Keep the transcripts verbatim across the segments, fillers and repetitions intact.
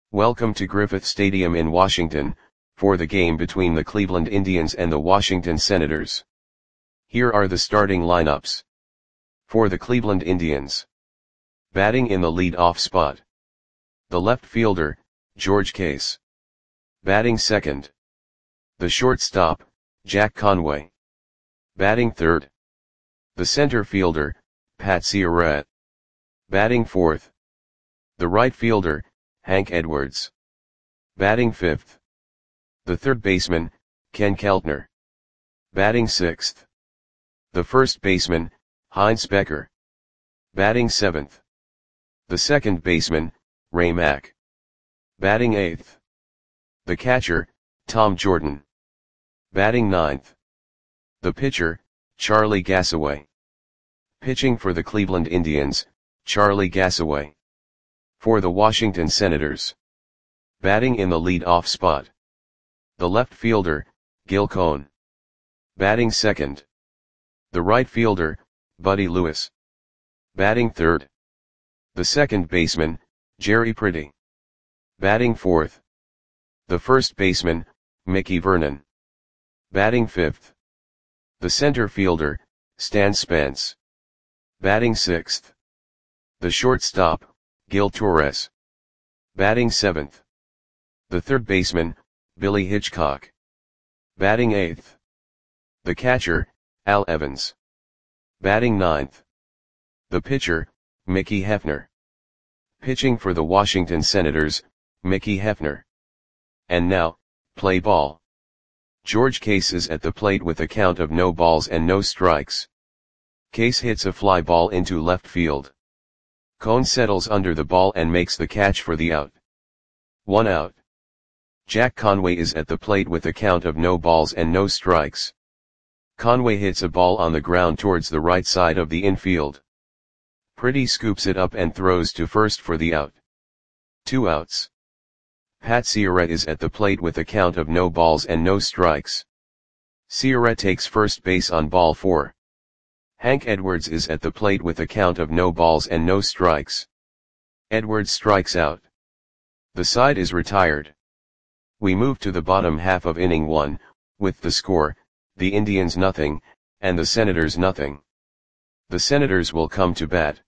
Welcome to Griffith Stadium in Washington, for the game between the Cleveland Indians and the Washington Senators. Here are the starting lineups. For the Cleveland Indians. Batting in the lead-off spot. The left fielder, George Case. Batting second. The shortstop, Jack Conway. Batting third. The center fielder, Pat Ciarrette. Batting fourth. The right fielder, Hank Edwards. Batting fifth. The third baseman, Ken Keltner. Batting sixth. The first baseman, Heinz Becker. Batting seventh. The second baseman, Ray Mack. Batting eighth. The catcher, Tom Jordan. Batting ninth. The pitcher, Charlie Gassaway. Pitching for the Cleveland Indians, Charlie Gassaway. For the Washington Senators. Batting in the lead-off spot. The left fielder, Gil Cohn. Batting second. The right fielder, Buddy Lewis. Batting third. The second baseman, Jerry Pretty. Batting fourth. The first baseman, Mickey Vernon. Batting fifth. The center fielder, Stan Spence. Batting sixth. The shortstop, Gil Torres. Batting seventh. The third baseman, Billy Hitchcock. Batting eighth. The catcher, Al Evans. Batting ninth. The pitcher, Mickey Hefner. Pitching for the Washington Senators, Mickey Hefner. And now, play ball. George Case is at the plate with a count of no balls and no strikes. Case hits a fly ball into left field. Cohn settles under the ball and makes the catch for the out. One out. Jack Conway is at the plate with a count of no balls and no strikes. Conway hits a ball on the ground towards the right side of the infield. Pretty scoops it up and throws to first for the out. Two outs. Pat Ciarrette is at the plate with a count of no balls and no strikes. Ciarrette takes first base on ball four. Hank Edwards is at the plate with a count of no balls and no strikes. Edwards strikes out. The side is retired. We move to the bottom half of inning one, with the score, the Indians nothing, and the Senators nothing. The Senators will come to bat.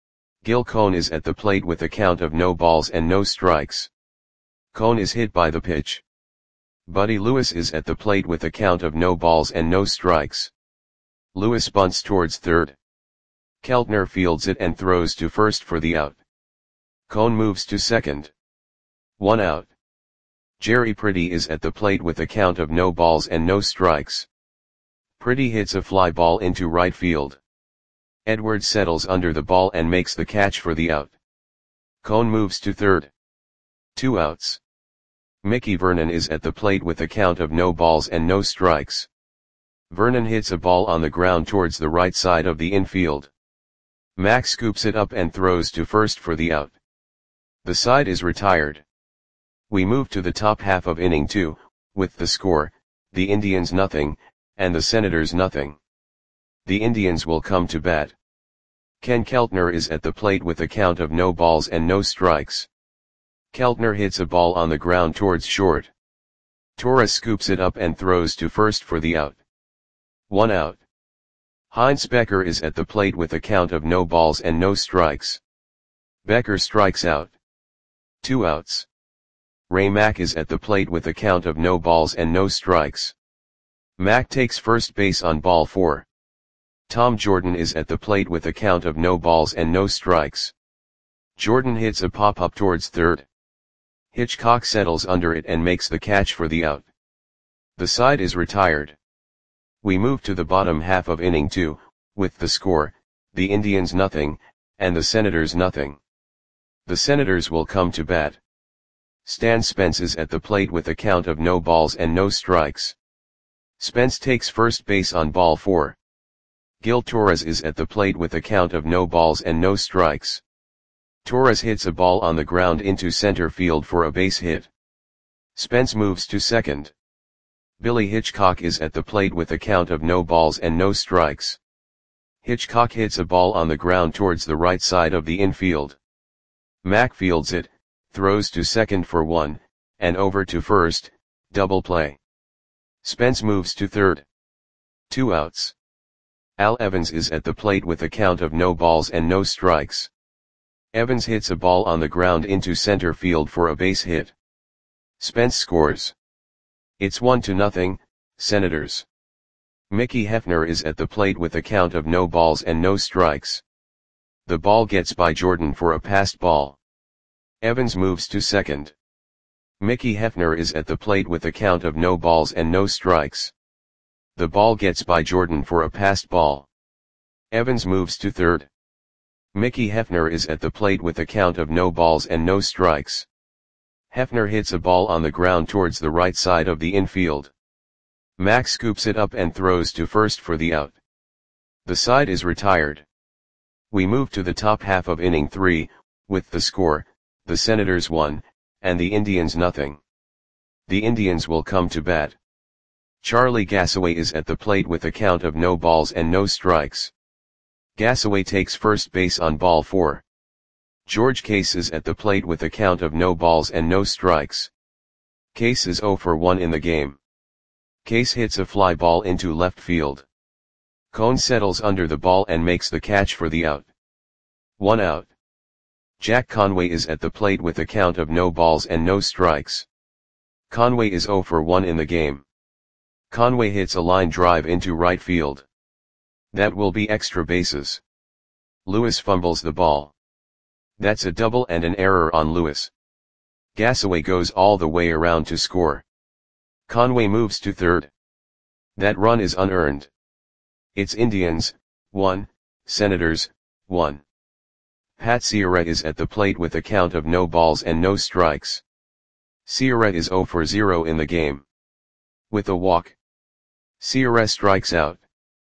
Gil Cohn is at the plate with a count of no balls and no strikes. Cohn is hit by the pitch. Buddy Lewis is at the plate with a count of no balls and no strikes. Lewis bunts towards third. Keltner fields it and throws to first for the out. Cohn moves to second. One out. Jerry Pretty is at the plate with a count of no balls and no strikes. Pretty hits a fly ball into right field. Edwards settles under the ball and makes the catch for the out. Cohn moves to third. Two outs. Mickey Vernon is at the plate with a count of no balls and no strikes. Vernon hits a ball on the ground towards the right side of the infield. Mack scoops it up and throws to first for the out. The side is retired. We move to the top half of inning two, with the score, the Indians nothing, and the Senators nothing. The Indians will come to bat. Ken Keltner is at the plate with a count of no balls and no strikes. Keltner hits a ball on the ground towards short. Torres scoops it up and throws to first for the out. One out. Heinz Becker is at the plate with a count of no balls and no strikes. Becker strikes out. Two outs. Ray Mack is at the plate with a count of no balls and no strikes. Mack takes first base on ball four. Tom Jordan is at the plate with a count of no balls and no strikes. Jordan hits a pop-up towards third. Hitchcock settles under it and makes the catch for the out. The side is retired. We move to the bottom half of inning two, with the score, the Indians nothing, and the Senators nothing. The Senators will come to bat. Stan Spence is at the plate with a count of no balls and no strikes. Spence takes first base on ball four. Gil Torres is at the plate with a count of no balls and no strikes. Torres hits a ball on the ground into center field for a base hit. Spence moves to second. Billy Hitchcock is at the plate with a count of no balls and no strikes. Hitchcock hits a ball on the ground towards the right side of the infield. Mack fields it, throws to second for one, and over to first, double play. Spence moves to third. Two outs. Al Evans is at the plate with a count of no balls and no strikes. Evans hits a ball on the ground into center field for a base hit. Spence scores. It's one to nothing, Senators. Mickey Hefner is at the plate with a count of no balls and no strikes. The ball gets by Jordan for a passed ball. Evans moves to second. Mickey Hefner is at the plate with a count of no balls and no strikes. The ball gets by Jordan for a passed ball. Evans moves to third. Mickey Hefner is at the plate with a count of no balls and no strikes. Hefner hits a ball on the ground towards the right side of the infield. Mack scoops it up and throws to first for the out. The side is retired. We move to the top half of inning three, with the score, the Senators one, and the Indians nothing. The Indians will come to bat. Charlie Gassaway is at the plate with a count of no balls and no strikes. Gassaway takes first base on ball four. George Case is at the plate with a count of no balls and no strikes. Case is oh for one in the game. Case hits a fly ball into left field. Cone settles under the ball and makes the catch for the out. One out. Jack Conway is at the plate with a count of no balls and no strikes. Conway is oh for one in the game. Conway hits a line drive into right field. That will be extra bases. Lewis fumbles the ball. That's a double and an error on Lewis. Gassaway goes all the way around to score. Conway moves to third. That run is unearned. It's Indians, one, Senators, one. Pat Ciarrette is at the plate with a count of no balls and no strikes. Ciarrette is oh for zero in the game. With a walk. Ciarrette strikes out.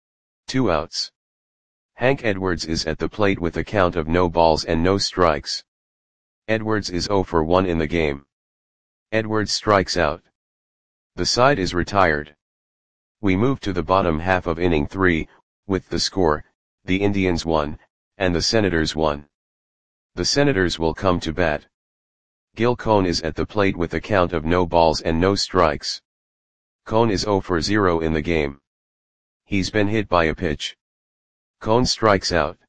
Two outs. Hank Edwards is at the plate with a count of no balls and no strikes. Edwards is oh for one in the game. Edwards strikes out. The side is retired. We move to the bottom half of inning three, with the score, the Indians one, and the Senators one. The Senators will come to bat. Gil Cone is at the plate with a count of no balls and no strikes. Cone is oh for zero in the game. He's been hit by a pitch. Cone strikes out.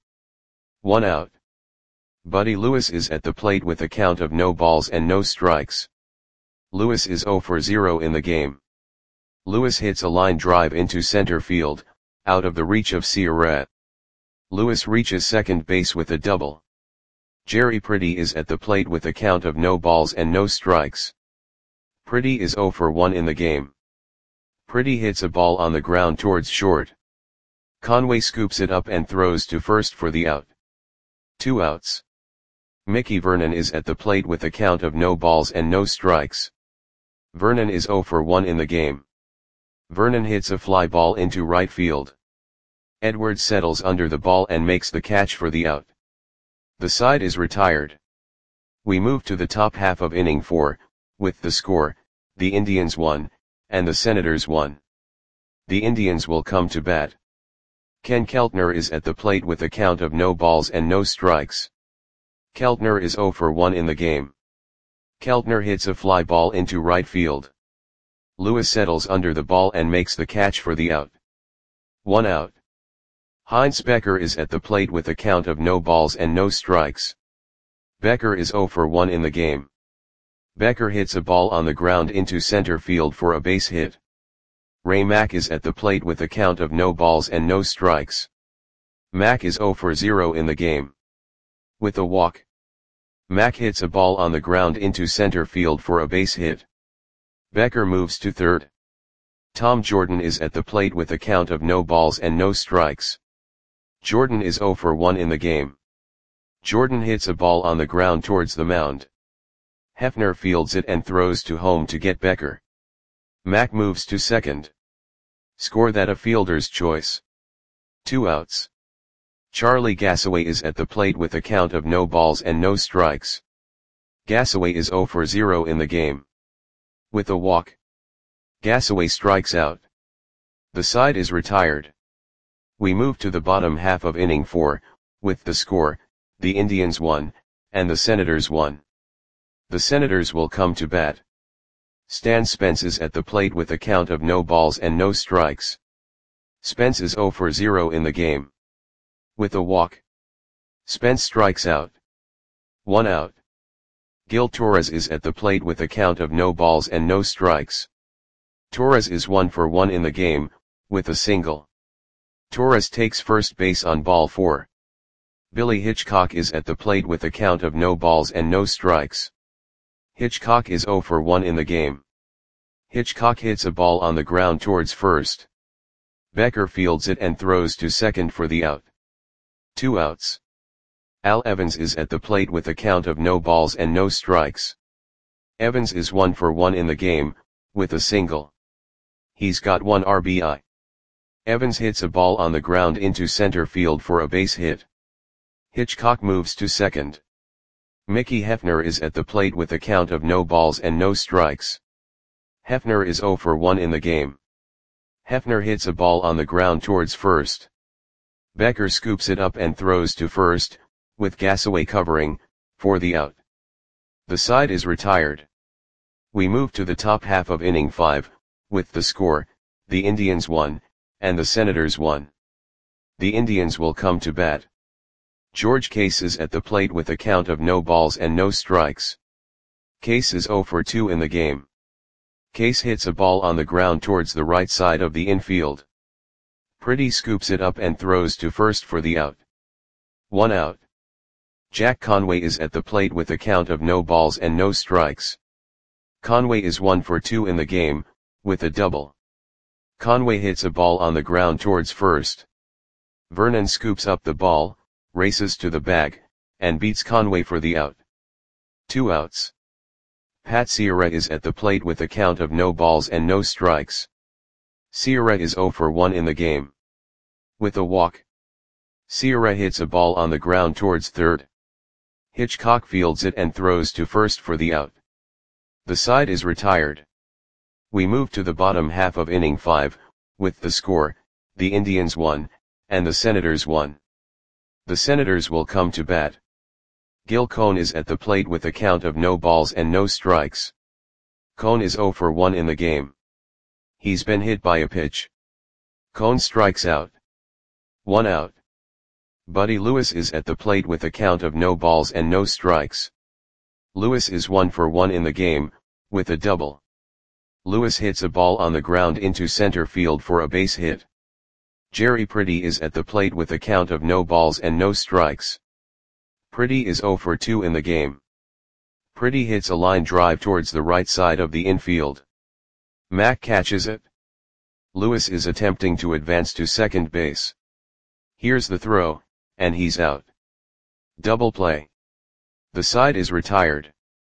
One out. Buddy Lewis is at the plate with a count of no balls and no strikes. Lewis is oh for zero in the game. Lewis hits a line drive into center field, out of the reach of Ciarrette. Lewis reaches second base with a double. Jerry Pretty is at the plate with a count of no balls and no strikes. Pretty is oh for one in the game. Pretty hits a ball on the ground towards short. Conway scoops it up and throws to first for the out. Two outs. Mickey Vernon is at the plate with a count of no balls and no strikes. Vernon is oh for one in the game. Vernon hits a fly ball into right field. Edwards settles under the ball and makes the catch for the out. The side is retired. We move to the top half of inning four, with the score, the Indians one, and the Senators one. The Indians will come to bat. Ken Keltner is at the plate with a count of no balls and no strikes. Keltner is oh for one in the game. Keltner hits a fly ball into right field. Lewis settles under the ball and makes the catch for the out. One out. Heinz Becker is at the plate with a count of no balls and no strikes. Becker is oh for one in the game. Becker hits a ball on the ground into center field for a base hit. Ray Mack is at the plate with a count of no balls and no strikes. Mack is oh for zero in the game. With a walk. Mack hits a ball on the ground into center field for a base hit. Becker moves to third. Tom Jordan is at the plate with a count of no balls and no strikes. Jordan is oh for one in the game. Jordan hits a ball on the ground towards the mound. Hefner fields it and throws to home to get Becker. Mack moves to second. Score that a fielder's choice. Two outs. Charlie Gassaway is at the plate with a count of no balls and no strikes. Gassaway is oh for zero in the game. With a walk. Gassaway strikes out. The side is retired. We move to the bottom half of inning four, with the score, the Indians one, and the Senators one. The Senators will come to bat. Stan Spence is at the plate with a count of no balls and no strikes. Spence is zero for zero in the game. With a walk, Spence strikes out. One out. Gil Torres is at the plate with a count of no balls and no strikes. Torres is one for one in the game, with a single. Torres takes first base on ball four. Billy Hitchcock is at the plate with a count of no balls and no strikes. Hitchcock is zero for one in the game. Hitchcock hits a ball on the ground towards first. Becker fields it and throws to second for the out. Two outs. Al Evans is at the plate with a count of no balls and no strikes. Evans is one for one in the game, with a single. He's got one R B I. Evans hits a ball on the ground into center field for a base hit. Hitchcock moves to second. Mickey Hefner is at the plate with a count of no balls and no strikes. Hefner is zero for one in the game. Hefner hits a ball on the ground towards first. Becker scoops it up and throws to first, with Gasaway covering, for the out. The side is retired. We move to the top half of inning five, with the score, the Indians won, and the Senators won. The Indians will come to bat. George Case is at the plate with a count of no balls and no strikes. Case is zero for two in the game. Case hits a ball on the ground towards the right side of the infield. Pretty scoops it up and throws to first for the out. One out. Jack Conway is at the plate with a count of no balls and no strikes. Conway is one for two in the game, with a double. Conway hits a ball on the ground towards first. Vernon scoops up the ball, races to the bag, and beats Conway for the out. Two outs. Pat Sierra is at the plate with a count of no balls and no strikes. Sierra is zero for one in the game. With a walk, Sierra hits a ball on the ground towards third. Hitchcock fields it and throws to first for the out. The side is retired. We move to the bottom half of inning five, with the score, the Indians won, and the Senators won. The Senators will come to bat. Gil Cohn is at the plate with a count of no balls and no strikes. Cohn is zero for one in the game. He's been hit by a pitch. Cohn strikes out. One out. Buddy Lewis is at the plate with a count of no balls and no strikes. Lewis is one for one in the game, with a double. Lewis hits a ball on the ground into center field for a base hit. Jerry Pretty is at the plate with a count of no balls and no strikes. Pretty is zero for two in the game. Pretty hits a line drive towards the right side of the infield. Mack catches it. Lewis is attempting to advance to second base. Here's the throw, and he's out. Double play. The side is retired.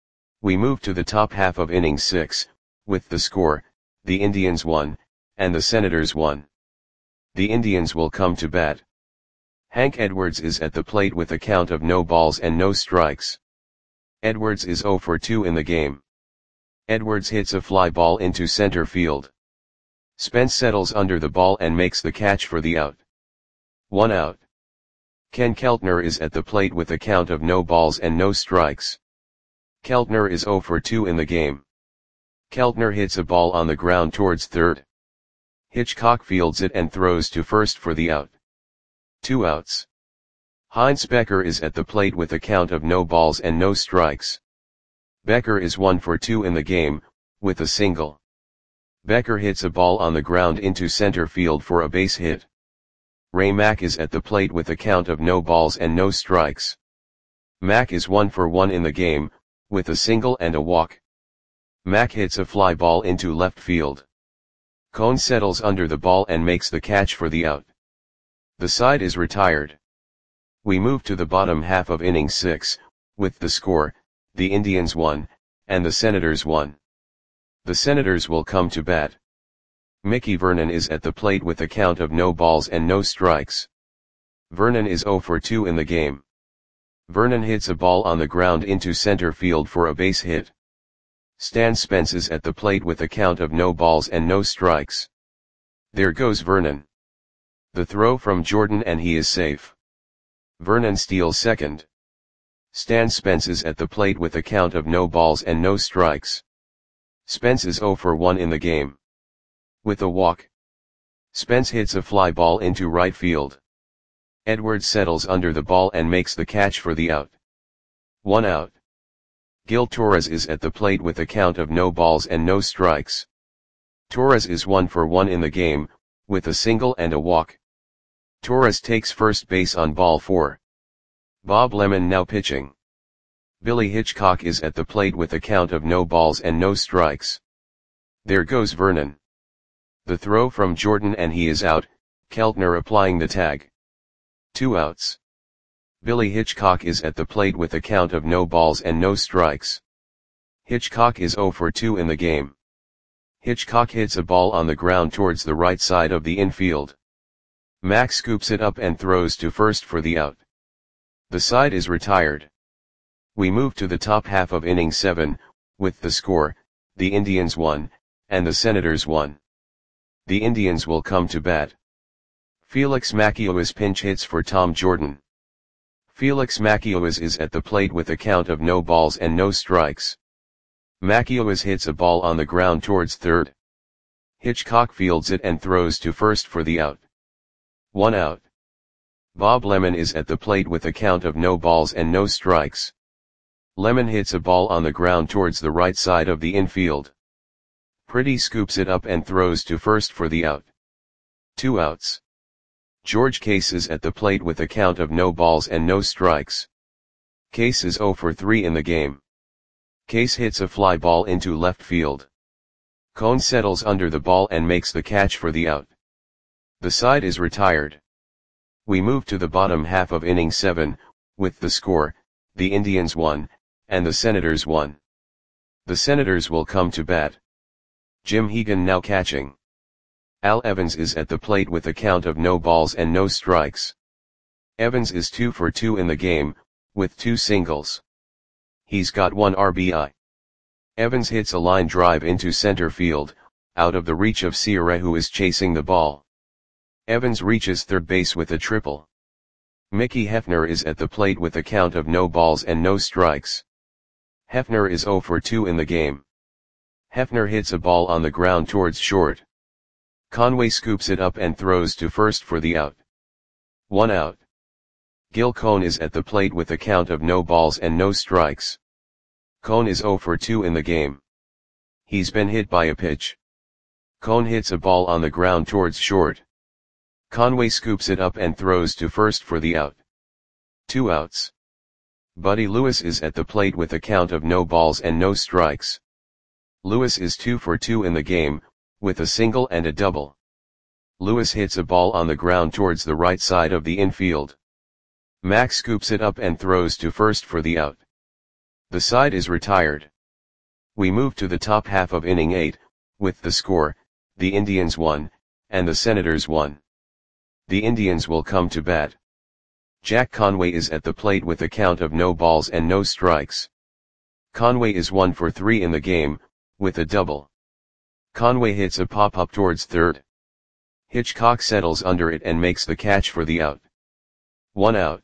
We move to the top half of inning six, with the score, the Indians won, and the Senators won. The Indians will come to bat. Hank Edwards is at the plate with a count of no balls and no strikes. Edwards is zero for two in the game. Edwards hits a fly ball into center field. Spence settles under the ball and makes the catch for the out. One out. Ken Keltner is at the plate with a count of no balls and no strikes. Keltner is zero for two in the game. Keltner hits a ball on the ground towards third. Hitchcock fields it and throws to first for the out. Two outs. Heinz Becker is at the plate with a count of no balls and no strikes. Becker is one for two in the game, with a single. Becker hits a ball on the ground into center field for a base hit. Ray Mack is at the plate with a count of no balls and no strikes. Mack is one for one in the game, with a single and a walk. Mack hits a fly ball into left field. Cohn settles under the ball and makes the catch for the out. The side is retired. We move to the bottom half of inning six, with the score, the Indians won, and the Senators won. The Senators will come to bat. Mickey Vernon is at the plate with a count of no balls and no strikes. Vernon is zero for two in the game. Vernon hits a ball on the ground into center field for a base hit. Stan Spence is at the plate with a count of no balls and no strikes. There goes Vernon. The throw from Jordan and he is safe. Vernon steals second. Stan Spence is at the plate with a count of no balls and no strikes. Spence is zero for one in the game. With a walk, Spence hits a fly ball into right field. Edwards settles under the ball and makes the catch for the out. One out. Gil Torres is at the plate with a count of no balls and no strikes. Torres is one for one in the game, with a single and a walk. Torres takes first base on ball four. Bob Lemon now pitching. Billy Hitchcock is at the plate with a count of no balls and no strikes. There goes Vernon. The throw from Jordan and he is out, Keltner applying the tag. Two outs. Billy Hitchcock is at the plate with a count of no balls and no strikes. Hitchcock is zero for two in the game. Hitchcock hits a ball on the ground towards the right side of the infield. Max scoops it up and throws to first for the out. The side is retired. We move to the top half of inning seven, with the score, the Indians won, and the Senators won. The Indians will come to bat. Felix Macias pinch hits for Tom Jordan. Felix Macias is at the plate with a count of no balls and no strikes. Macias hits a ball on the ground towards third. Hitchcock fields it and throws to first for the out. One out. Bob Lemon is at the plate with a count of no balls and no strikes. Lemon hits a ball on the ground towards the right side of the infield. Pretty scoops it up and throws to first for the out. Two outs. George Case is at the plate with a count of no balls and no strikes. Case is zero for three in the game. Case hits a fly ball into left field. Cone settles under the ball and makes the catch for the out. The side is retired. We move to the bottom half of inning seven, with the score, the Indians won, and the Senators won. The Senators will come to bat. Jim Hegan now catching. Al Evans is at the plate with a count of no balls and no strikes. Evans is two for two in the game, with two singles. He's got one R B I. Evans hits a line drive into center field, out of the reach of Sierra who is chasing the ball. Evans reaches third base with a triple. Mickey Hefner is at the plate with a count of no balls and no strikes. Hefner is zero for two in the game. Hefner hits a ball on the ground towards short. Conway scoops it up and throws to first for the out. One out. Gil Cone is at the plate with a count of no balls and no strikes. Cone is zero for two in the game. He's been hit by a pitch. Cone hits a ball on the ground towards short. Conway scoops it up and throws to first for the out. Two outs. Buddy Lewis is at the plate with a count of no balls and no strikes. Lewis is two for two in the game, with a single and a double. Lewis hits a ball on the ground towards the right side of the infield. Max scoops it up and throws to first for the out. The side is retired. We move to the top half of inning eight, with the score, the Indians won, and the Senators won. The Indians will come to bat. Jack Conway is at the plate with a count of no balls and no strikes. Conway is one for three in the game, with a double. Conway hits a pop-up towards third. Hitchcock settles under it and makes the catch for the out. One out.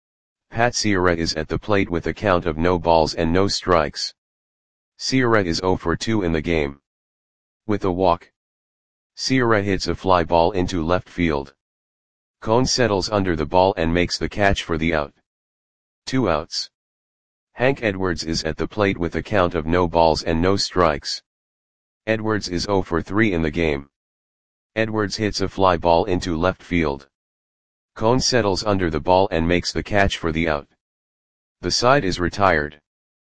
Pat Sierra is at the plate with a count of no balls and no strikes. Sierra is zero for two in the game. With a walk, Sierra hits a fly ball into left field. Cone settles under the ball and makes the catch for the out. Two outs. Hank Edwards is at the plate with a count of no balls and no strikes. Edwards is zero for three in the game. Edwards hits a fly ball into left field. Cone settles under the ball and makes the catch for the out. The side is retired.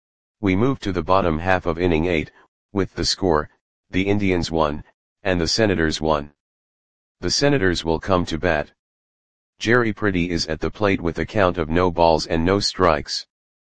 We move to the bottom half of inning eight, with the score, the Indians won, and the Senators won. The Senators will come to bat. Jerry Pretty is at the plate with a count of no balls and no strikes.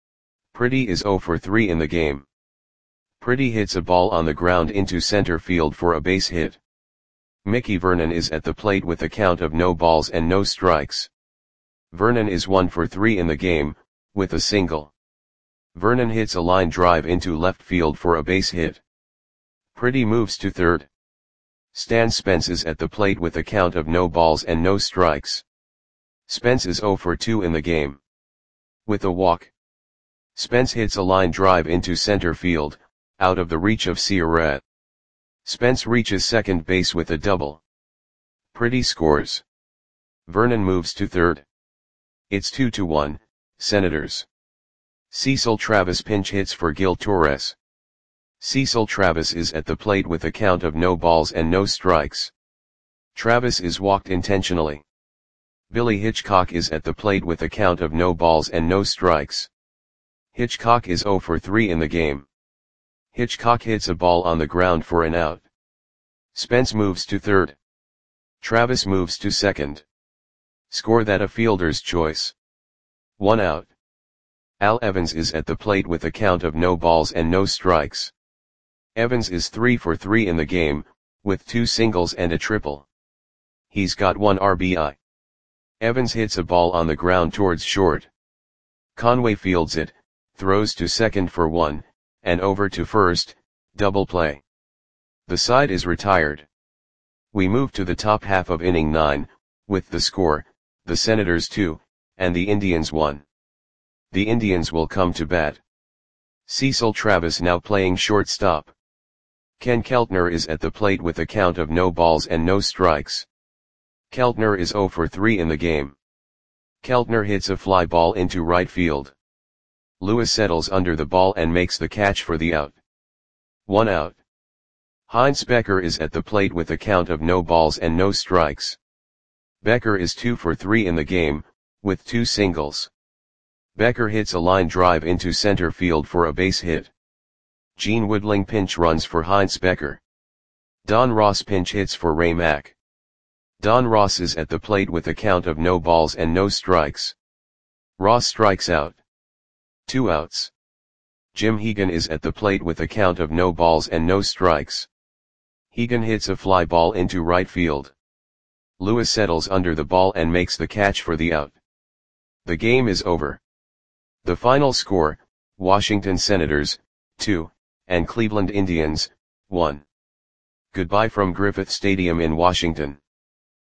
Pretty is zero for three in the game. Pretty hits a ball on the ground into center field for a base hit. Mickey Vernon is at the plate with a count of no balls and no strikes. Vernon is one for three in the game, with a single. Vernon hits a line drive into left field for a base hit. Pretty moves to third. Stan Spence is at the plate with a count of no balls and no strikes. Spence is zero for two in the game. With a walk, Spence hits a line drive into center field, out of the reach of Ciaret. Spence reaches second base with a double. Pretty scores. Vernon moves to third. It's two to one, Senators. Cecil Travis pinch hits for Gil Torres. Cecil Travis is at the plate with a count of no balls and no strikes. Travis is walked intentionally. Billy Hitchcock is at the plate with a count of no balls and no strikes. Hitchcock is zero for three in the game. Hitchcock hits a ball on the ground for an out. Spence moves to third. Travis moves to second. Score that a fielder's choice. One out. Al Evans is at the plate with a count of no balls and no strikes. Evans is three for three in the game, with two singles and a triple. He's got one R B I. Evans hits a ball on the ground towards short. Conway fields it, throws to second for one, and over to first, double play. The side is retired. We move to the top half of inning nine, with the score, the Senators two, and the Indians one. The Indians will come to bat. Cecil Travis now playing shortstop. Ken Keltner is at the plate with a count of no balls and no strikes. Keltner is zero for three in the game. Keltner hits a fly ball into right field. Lewis settles under the ball and makes the catch for the out. One out. Heinz Becker is at the plate with a count of no balls and no strikes. Becker is two for three in the game, with two singles. Becker hits a line drive into center field for a base hit. Gene Woodling pinch runs for Heinz Becker. Don Ross pinch hits for Ray Mack. Don Ross is at the plate with a count of no balls and no strikes. Ross strikes out. Two outs. Jim Hegan is at the plate with a count of no balls and no strikes. Hegan hits a fly ball into right field. Lewis settles under the ball and makes the catch for the out. The game is over. The final score, Washington Senators, two, and Cleveland Indians, one. Goodbye from Griffith Stadium in Washington.